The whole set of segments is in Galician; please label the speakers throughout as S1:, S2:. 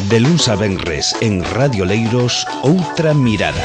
S1: De luns a venres en Radio Leiros, Outra Mirada.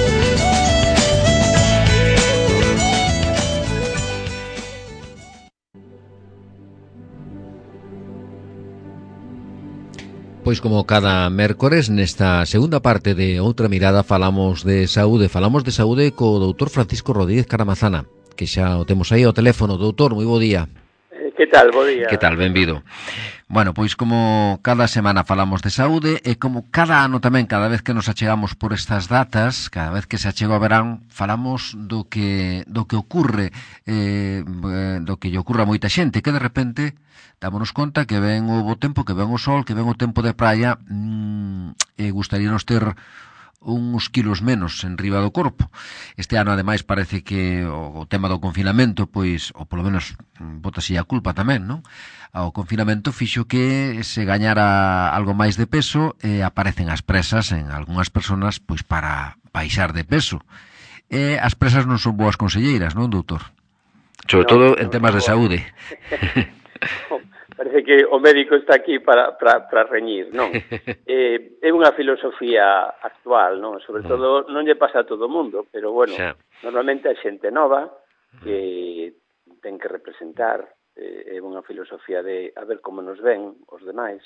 S2: Pois como cada mércores, nesta segunda parte de Outra Mirada falamos de saúde co doutor Francisco Rodríguez Caramazana, que xa o temos aí ao teléfono. Doutor, moi bo día.
S3: Que tal, bo día?
S2: Que tal, benvido. Bueno, pois como cada semana falamos de saúde e como cada ano tamén, cada vez que nos achegamos por estas datas, cada vez que se achega o verán, falamos do que ocorre, do que lle ocorre a moita xente, que de repente dámonos conta que ven o bo tempo, que ven o sol, que ven o tempo de praia, e gustaríanos ter uns kilos menos en riba do corpo. Este ano, ademais, parece que o tema do confinamento, pois, ou polo menos bótase a culpa tamén, non? Ao confinamento fixo que se gañara algo máis de peso e aparecen as presas en algunhas persoas pois para baixar de peso. E as presas non son boas conselleiras, non, doutor? Sobre todo en temas de saúde.
S3: Parece que o médico está aquí para reñir, non? É unha filosofía actual, non? Sobre todo, non lle pasa a todo o mundo, pero, bueno, normalmente a xente nova que ten que representar, é unha filosofía de a ver como nos ven os demais,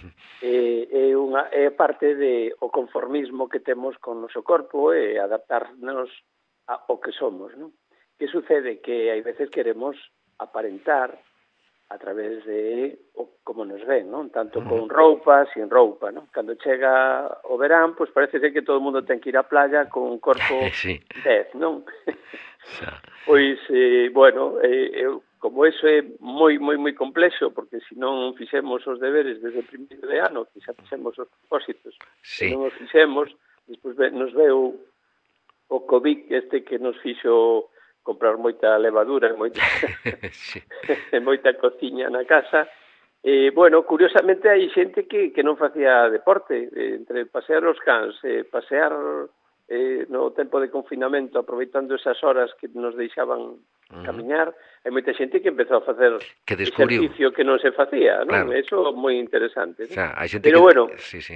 S3: é parte de o conformismo que temos con o noso corpo e adaptarnos ao que somos, non? Que sucede? Que hai veces queremos aparentar a través de como nos ven, non? Tanto con roupa, sin roupa, non? Cando chega o verán, pois parece ser que todo o mundo ten que ir á playa con un corpo 10, non? Pois, bueno, como eso é moi complexo, porque se non fixemos os deberes desde o primeiro de ano, que xa fixemos os propósitos, e non os fixemos, despois nos veu o COVID que nos fixo comprar moita levadura, moita cociña na casa. Bueno, curiosamente hai xente que non facía deporte, entre pasear os cans, pasear no tempo de confinamento, aproveitando esas horas que nos deixaban camiñar, hai moita xente que empezou a facer exercicio que non se facía, non? Claro. Eso é moi interesante. O sea, hai xente pero, bueno,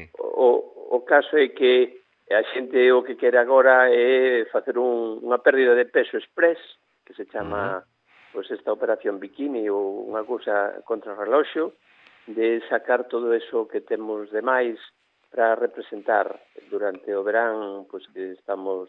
S3: o caso é que a xente o que quere agora é facer unha pérdida de peso express, que se chama pois esta operación bikini ou unha cousa contra o reloxo, de sacar todo eso que temos de máis para representar durante o verán, pois que estamos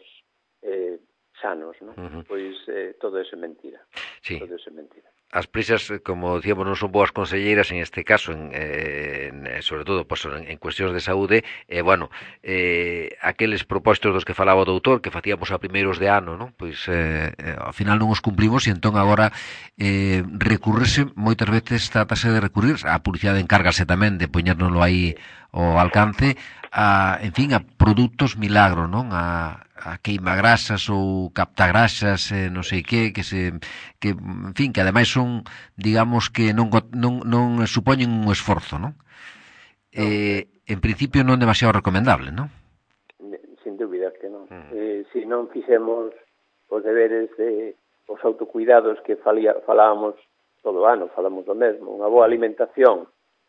S3: sanos, non? Pois todo eso é mentira. Sí. Todo eso é mentira.
S2: As prisas, como dicíamos, non son boas conselleiras en este caso, sobre todo pues, en cuestións de saúde, bueno, aqueles propósitos dos que falaba o doutor, que facíamos a primeiros de ano, non? Pois ao final non os cumplimos e entón agora recurrese, moitas veces trátase de recurrir, a publicidade encárgase tamén de poñérnoslo aí ao alcance, en fin, a produtos milagro, non? A queimagrasas ou captagrasas, non sei que en fin, que ademais son, digamos que non supoñen un esforzo, non? En principio non demasiado recomendable, non?
S3: Sin dúbida que non. Se non fixemos os deberes de os autocuidados que falábamos todo o ano, falamos do mesmo, unha boa alimentación,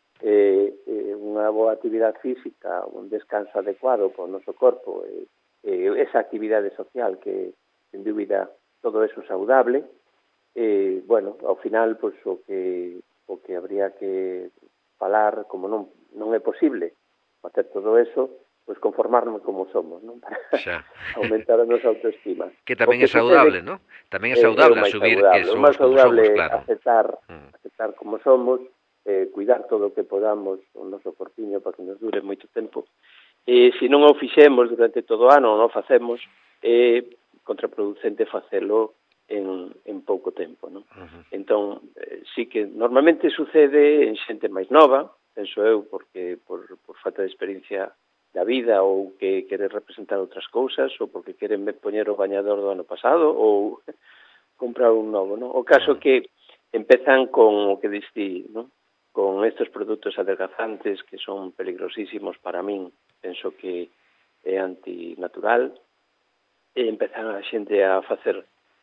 S3: unha boa actividade física, un descanso adecuado para o noso corpo, esa actividade social que, sin dúbida, todo eso saudable, bueno, ao final, pois, o que habría que falar, como non é posible facer todo eso, pois conformarnos como somos, non? Para aumentar a nosa autoestima.
S2: Que tamén é saudable, non? Tamén é saudable asumir que somos como somos, claro.
S3: Aceptar como somos, cuidar todo o que podamos o noso corpiño para que nos dure moito tempo. Se non o fixemos durante todo o ano, non o facemos, é contraproducente facelo en pouco tempo, non? Entón, sí que normalmente sucede en xente máis nova, penso eu, porque por falta de experiencia da vida ou que quere representar outras cousas ou porque queren poñer o bañador do ano pasado ou comprar un novo, non? O caso que empezan con o que diste, non? Con estes produtos adelgazantes que son peligrosísimos para min, penso que é antinatural, e empezan a xente a facer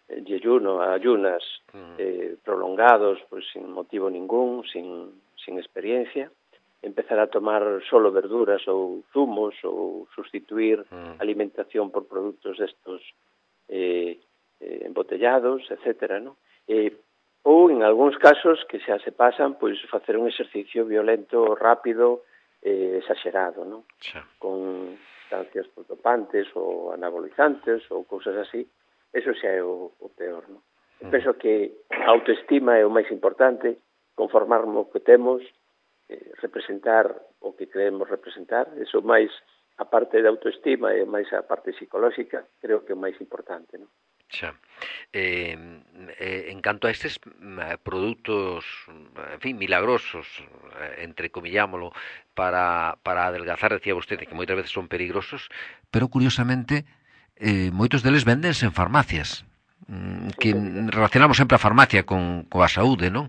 S3: ayunas prolongados, pois sin motivo ningún, sin experiencia, empezar a tomar solo verduras ou zumos ou sustituir alimentación por produtos destos embotellados, etcétera, ¿no? Ou, en algúns casos, que xa se pasan, pois facer un exercicio violento, rápido, exagerado, ¿no? Con sustancias dopantes ou anabolizantes ou cousas así, eso xa é o peor, ¿no? Penso que a autoestima é o máis importante, conformarnos o que temos, representar o que queremos representar, eso máis a parte da autoestima e máis a parte psicolóxica, creo que é o máis importante, ¿no?
S4: Xa. En canto a estes produtos, en fin, milagrosos, entrecomillámolo, para adelgazar, decía vostede, que moitas veces son peligrosos,
S2: pero curiosamente moitos deles véndense en farmacias. Que relacionamos sempre a farmacia coa saúde, non?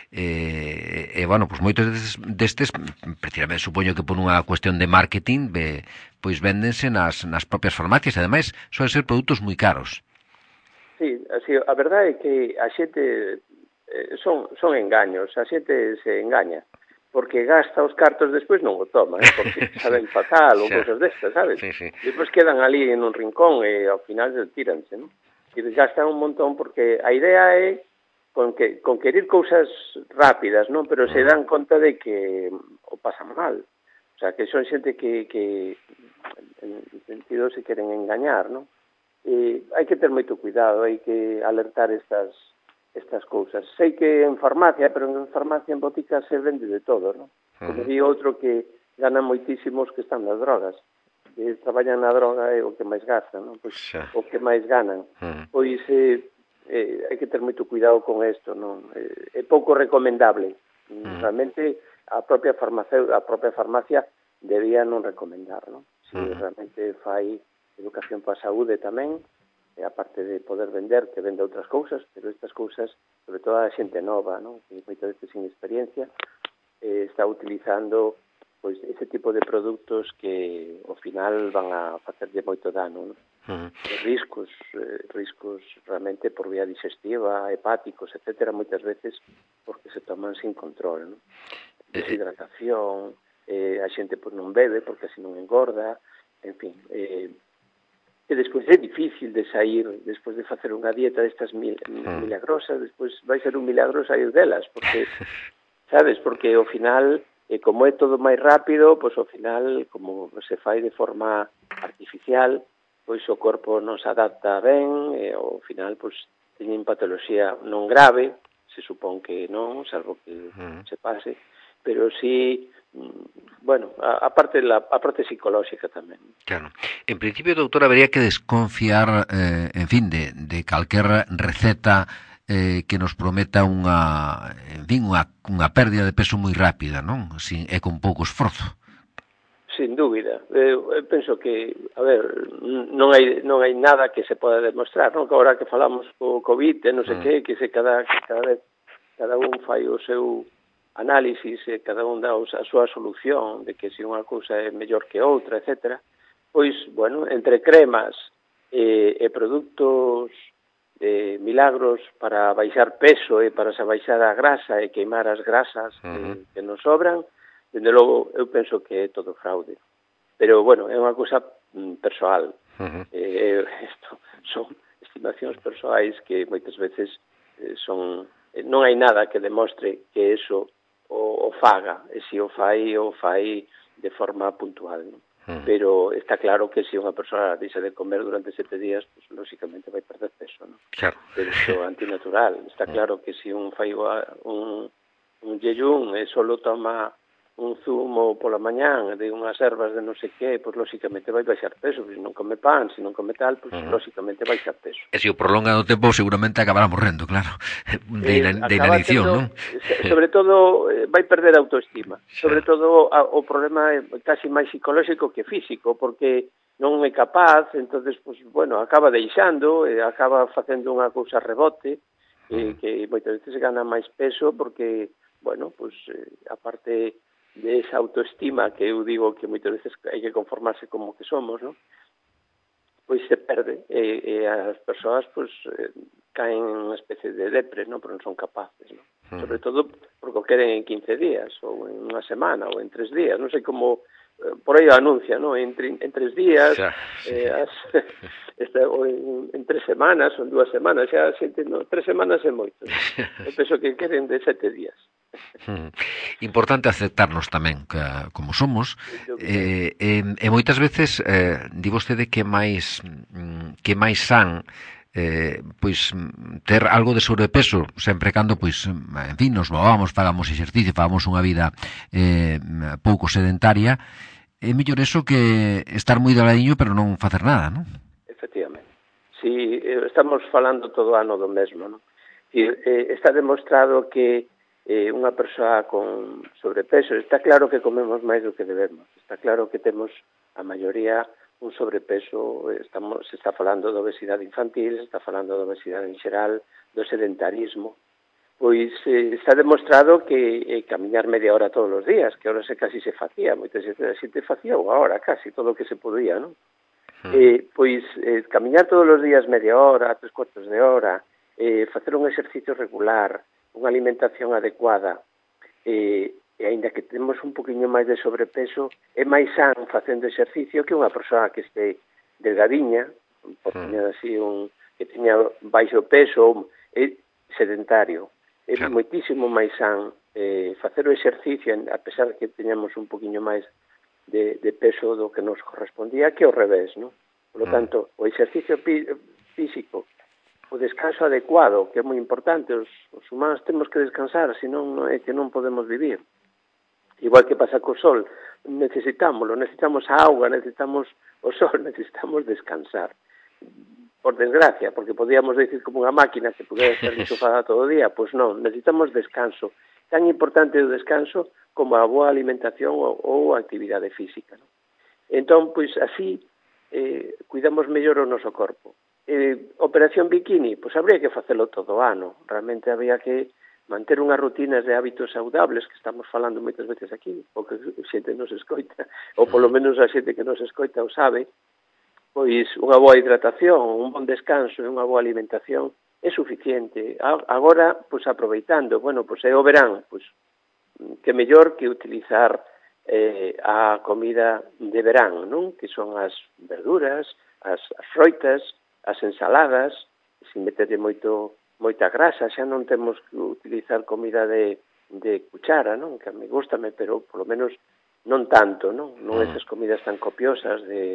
S2: Bueno, pois moitos destes precisamente supoño que por unha cuestión de marketing pois véndense nas propias farmacias, e ademais soen ser produtos moi caros.
S3: Sí, así, a verdade é que a xente son engaños, a xente se engaña porque gasta os cartos despois non o toma, porque saben fatal ou cousas destas, sabes?
S4: Sí.
S3: Despois quedan ali en un rincón e ao final tíranse, non? E gastan un montón porque a idea é con querer cousas rápidas, non? Pero se dan conta de que o pasan mal. O sea, que son xente que en sentido se queren engañar, non? E hai que ter moito cuidado, hai que alertar estas cousas. Sei que en farmacia, pero en farmacia, en botica, se vende de todo, non? Como di outro que ganan moitísimos que están nas drogas. Que traballan na droga é o que máis gastan, non? Pois, o que máis ganan. Pois hai que ter moito cuidado con isto, non? É pouco recomendable. Realmente a propia farmacia debía non recomendar, non? Se realmente fai educación para a saúde tamén, aparte de poder vender, que vende outras cousas, pero estas cousas, sobre todo a xente nova, non? Que moitas veces sin experiencia está utilizando pois ese tipo de produtos que ao final van a facerlle moito dano, non? Riscos realmente por vía digestiva, hepáticos, etcétera, moitas veces porque se toman sin control, non? Deshidratación, a xente pois non bebe porque así non engorda, en fin, e despois é difícil de sair, despois de facer unha dieta destas milagrosas, despois vai ser un milagro sair delas, porque, sabes, porque ao final, como é todo máis rápido, pois ao final, como se fai de forma artificial, pois o corpo non se adapta ben, e ao final, pois, teñen patoloxía non grave, se supón que non, salvo que se pase, pero sí, bueno, a parte psicolóxica tamén.
S2: Claro. En principio, doutor, habería que desconfiar, en fin, de calquer receta que nos prometa unha pérdida de peso moi rápida, non? E con pouco esforzo.
S3: Sin dúbida. Eu penso que, a ver, non hai nada que se poda demostrar, non? Que agora que falamos co COVID, non sei que se cada vez cada un fai o seu análisis e cada un dá a súa solución de que se unha cousa é mellor que outra, etcétera. Pois, bueno, entre cremas e produtos milagros para baixar peso e para se baixar a grasa e queimar as grasas que nos sobran, dende logo eu penso que é todo fraude. Pero, bueno, é unha cousa persoal. Isto son estimacións persoais que moitas veces non hai nada que demostre que eso o faga, e se o fai de forma puntual, non? Pero está claro que se unha persoa deixa de comer durante 7 días, pues, lóxicamente vai perder peso, non?
S4: Claro.
S3: Pero iso é antinatural. Está claro que se un fai un jejún e solo toma un zumo pola mañán de unhas ervas de non sei que, pois lóxicamente vai baixar peso, se non come pan, se non come tal, pois lóxicamente vai baixar peso.
S2: E se o prolonga no tempo, seguramente acabará morrendo, claro, de inanición, non?
S3: Sobre todo, vai perder a autoestima. Sobre todo, o problema é casi máis psicolóxico que físico, porque non é capaz, entonces, pois, bueno, acaba deixando, acaba facendo unha cousa rebote, que moitas veces gana máis peso, porque, bueno, pois, aparte de esa autoestima que eu digo que moitas veces hai que conformarse como que somos, non? Pois se perde e as persoas pois caen en unha especie de depre, non? Pero non son capaces, non? Sobre todo porque o queren en 15 días, ou en unha semana, ou en 3 días, non sei como, por aí o anuncia, non? En 3 días, ou en 3 semanas, ou en 2 semanas, xa xente, no, 3 semanas é moito. Eu penso que queren de 7 días.
S2: Importante aceptarnos tamén como somos, e moitas veces di vostede que máis san pois ter algo de sobrepeso sempre cando pois en fin nos movamos, fagamos exercicio, fagamos unha vida pouco sedentaria. É mellor eso que estar moi deladiño pero non facer nada, non?
S3: Efectivamente. Si estamos falando todo ano do mesmo, non? Está demostrado que unha persoa con sobrepeso, está claro que comemos máis do que debemos, está claro que temos a maioría un sobrepeso, se está falando de obesidade infantil, se está falando de obesidade en xeral, do sedentarismo, pois está demostrado que camiñar media hora todos os días, que ahora casi se facía, moitas xente facía unha hora casi, todo o que se podía, non? Pois camiñar todos os días media hora, 3/4 de hora, facer un exercicio regular, unha alimentación adecuada, e aínda que temos un poquinho máis de sobrepeso, é máis san facendo exercicio que unha persoa que este delgadiña, por tener así que teña baixo peso, é sedentario. É moitísimo máis san facer o exercicio, a pesar de que teñamos un poquinho máis de peso do que nos correspondía, que ao revés, non? Por lo tanto, o exercicio físico, o descanso adecuado, que é moi importante, os humanos temos que descansar, senón é que non podemos vivir. Igual que pasa co sol, necesitamos a auga, necesitamos o sol, necesitamos descansar. Por desgracia, porque podíamos decir como unha máquina que pudera estar enchufada todo o día, pois non, necesitamos descanso. Tan importante o descanso como a boa alimentación ou a actividade física. Non? Entón, pois así, cuidamos mellor o noso corpo. Operación bikini, pois habría que facelo todo o ano. Realmente habría que manter unhas rutinas de hábitos saudables, que estamos falando moitas veces aquí, o que a xente nos escoita, ou polo menos a xente que nos escoita o sabe, pois unha boa hidratación, un bon descanso e unha boa alimentación é suficiente. Agora, pois aproveitando, pois é o verán, pois que mellor que utilizar a comida de verán, non? Que son as verduras, as froitas, as ensaladas, sin meterlle moita grasa, xa non temos que utilizar comida de cuchara, non? Que a mí gústame, pero polo menos non tanto, non? Non esas comidas tan copiosas de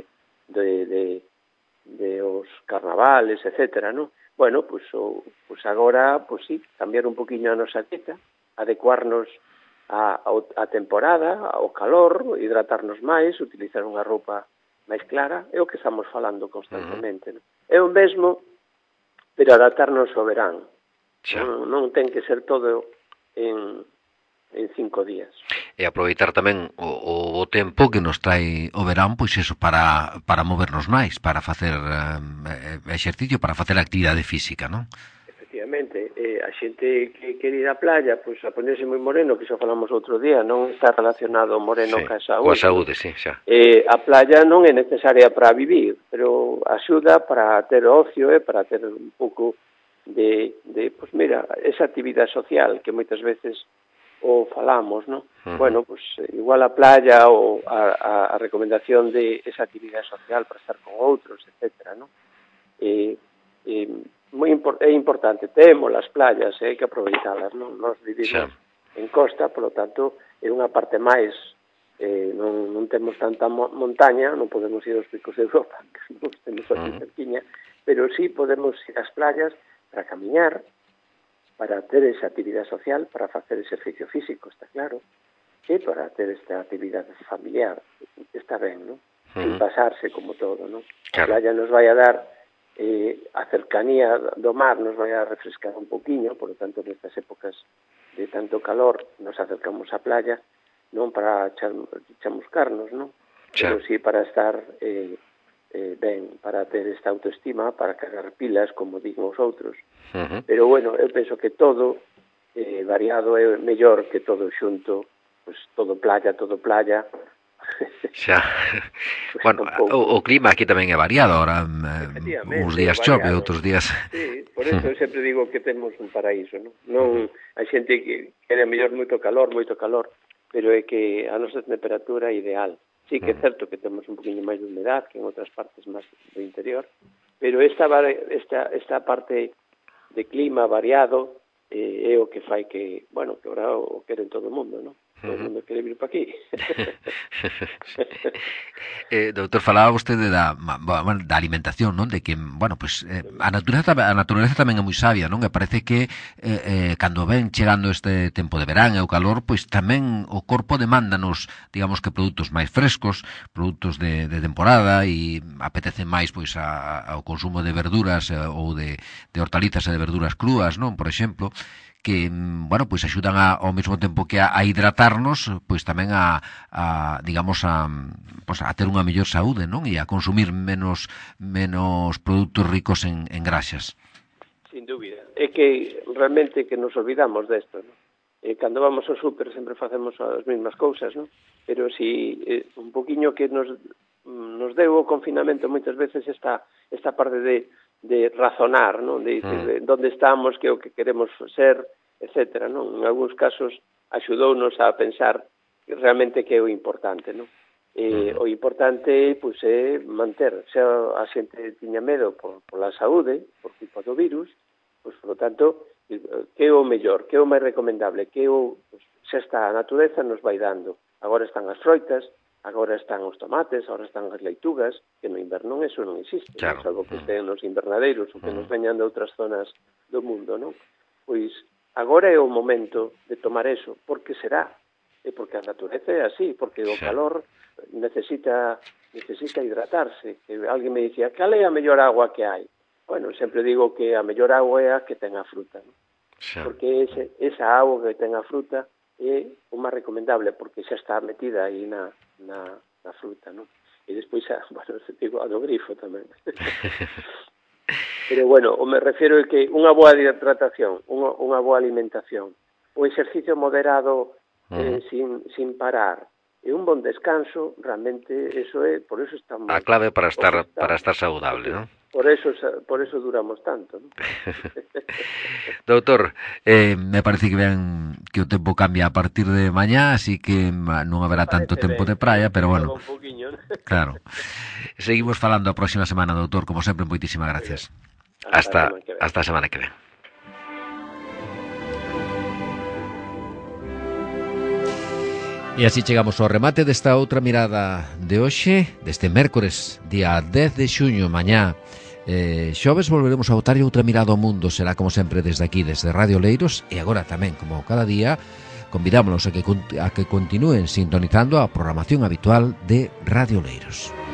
S3: os carnavales, etcétera, non? Bueno, pois agora, pois sí, cambiar un poquinho a nosa dieta, adecuarnos a temporada, ao calor, hidratarnos máis, utilizar unha roupa máis clara, é o que estamos falando constantemente, non? É o mesmo, pero adaptarnos ao verán. Non ten que ser todo en 5 días.
S2: E aproveitar tamén o tempo que nos trae o verán, pois eso, para movernos máis, para facer exercicio, para facer actividade física, non?
S3: Efectivamente, a xente que quere ir á playa, pois a ponerse moi moreno, que xa falamos outro día, non está relacionado o moreno ca saúde.
S4: Coa saúde, sí, xa.
S3: A playa non é necesaria para vivir, pero axuda para ter ocio e para ter un pouco de pois mira, esa actividade social que moitas veces o falamos, non? Bueno, pois igual a playa ou a recomendación de esa actividade social para estar con outros, etcétera, non? É importante, temos as playas, hai que aproveitalas, non? Nos vivimos en costa, polo tanto, é unha parte máis, non temos tanta montaña, non podemos ir aos picos de Europa, que non temos aquí cerquiña, pero sí podemos ir ás playas para camiñar, para ter esa actividade social, para facer exercicio físico, está claro, e para ter esta actividade familiar, está ben, non? Sin pasarse como todo, non? A playa nos vai a dar a cercanía do mar, nos vai a refrescar un poquinho, por lo tanto, nestas épocas de tanto calor, nos acercamos á playa, non para chamuscarnos, non? Pero sí para estar ben, para ter esta autoestima, para cargar pilas, como digo os outros. Pero, bueno, eu penso que todo variado é mellor que todo xunto, pues todo playa,
S4: Xa. Bueno, o clima aquí tamén é variado, ahora uns días chove, outros días...
S3: Sí, por eso eu sempre digo que temos un paraíso, non hai xente que quere mellor moito calor, pero é que a nosa temperatura é ideal. Sí que é certo que temos un poquinho máis de humedad que en outras partes máis do interior, pero esta parte de clima variado é o que fai que, bueno, que ahora o queren todo o mundo, non? Todo o mundo quere vir para aquí.
S2: Doutor, falaba vostede da alimentación, non? De que, bueno, pues a natureza tamén é moi sabia, non? E parece que cando ven chegando este tempo de verán e o calor, pois tamén o corpo demándanos, digamos que produtos máis frescos, produtos de temporada, e apetece máis pois ao consumo de verduras ou de hortalizas e de verduras crúas, non? Por exemplo, que, bueno, pois axudan ao mesmo tempo que a hidratarnos, pois tamén digamos, pois a ter unha mellor saúde, non? E a consumir menos produtos ricos en grasas.
S3: Sin dúbida. É que realmente que nos olvidamos desto, non? Cando vamos ao súper sempre facemos as mesmas cousas, non? Pero si un poquinho que nos deu o confinamento moitas veces esta parte de razonar, non? De onde estamos, que é o que queremos ser, etcétera, non? En algúns casos axudounos a pensar realmente que é o importante, non? O importante, pois, é manter, se a xente tiña medo pola saúde, por culpa do virus, pois, por lo tanto, que é o mellor, que é o máis recomendable, que é o, pois, xa está, a natureza nos vai dando. Agora están as froitas, agora están os tomates, agora están as leitugas, que no inverno eso non existe, claro. Salvo que estén nos invernadeiros ou que nos veñan de outras zonas do mundo, non? Pois agora é o momento de tomar eso, porque será, e porque a natureza é así, porque o calor necesita hidratarse. Que alguén me dicía, cal é a mellor agua que hai? Bueno, sempre digo que a mellor agua é a que ten a fruta, non? Porque esa agua que ten a fruta é o máis recomendable, porque xa está metida aí na fruta, non? E despois, bueno, digo, a do grifo tamén. Pero, bueno, o me refiero é que unha boa hidratación, unha boa alimentación, o exercicio moderado sin parar, e un bon descanso, realmente, eso é, por eso estamos...
S4: A clave para estar saudable, non?
S3: Por eso duramos tanto, non?
S2: Doutor, me parece que vean que o tempo cambia a partir de mañá, así que non haberá tanto tempo de praia, pero bueno, claro. Seguimos falando a próxima semana, doutor, como sempre, moitísimas gracias.
S4: Hasta a semana que ven.
S2: E así chegamos ao remate desta outra mirada de hoxe, deste mércores, día 10 de xuño, mañá. Xoves volveremos a botar outra mirada ao mundo, será como sempre desde aquí, desde Radio Leiros, e agora tamén, como cada día, convidámonos a que continúen sintonizando a programación habitual de Radio Leiros.